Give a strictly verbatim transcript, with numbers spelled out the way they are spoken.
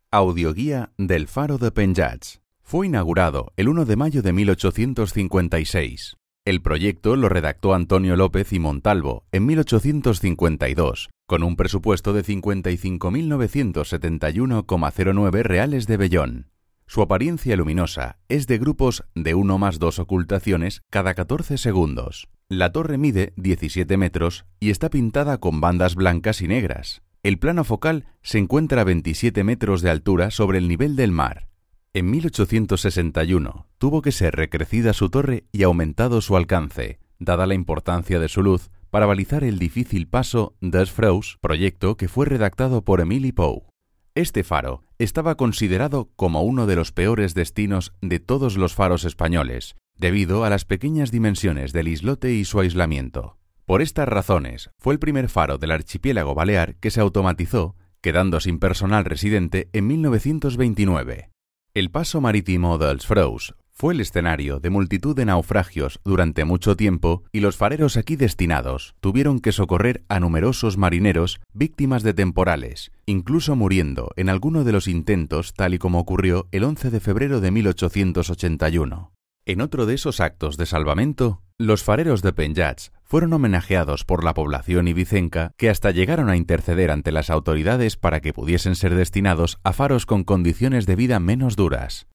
Audioguía del Faro de Penjats. Fue inaugurado el primero de mayo de mil ochocientos cincuenta y seis. El proyecto lo redactó Antonio López y Montalvo en mil ochocientos cincuenta y dos, con un presupuesto de cincuenta y cinco mil novecientos setenta y uno coma cero nueve reales de vellón. Su apariencia luminosa es de grupos de uno más dos ocultaciones cada catorce segundos. La torre mide diecisiete metros y está pintada con bandas blancas y negras. El plano focal se encuentra a veintisiete metros de altura sobre el nivel del mar. En mil ochocientos sesenta y uno tuvo que ser recrecida su torre y aumentado su alcance, dada la importancia de su luz, para balizar el difícil paso des Freus, proyecto que fue redactado por Emili Pou. Este faro estaba considerado como uno de los peores destinos de todos los faros españoles, debido a las pequeñas dimensiones del islote y su aislamiento. Por estas razones, fue el primer faro del archipiélago balear que se automatizó, quedando sin personal residente en mil novecientos veintinueve. El paso marítimo dels Freus fue el escenario de multitud de naufragios durante mucho tiempo y los fareros aquí destinados tuvieron que socorrer a numerosos marineros víctimas de temporales, incluso muriendo en alguno de los intentos, tal y como ocurrió el once de febrero de mil ochocientos ochenta y uno. En otro de esos actos de salvamento, los fareros de Penjats fueron homenajeados por la población ibicenca, que hasta llegaron a interceder ante las autoridades para que pudiesen ser destinados a faros con condiciones de vida menos duras.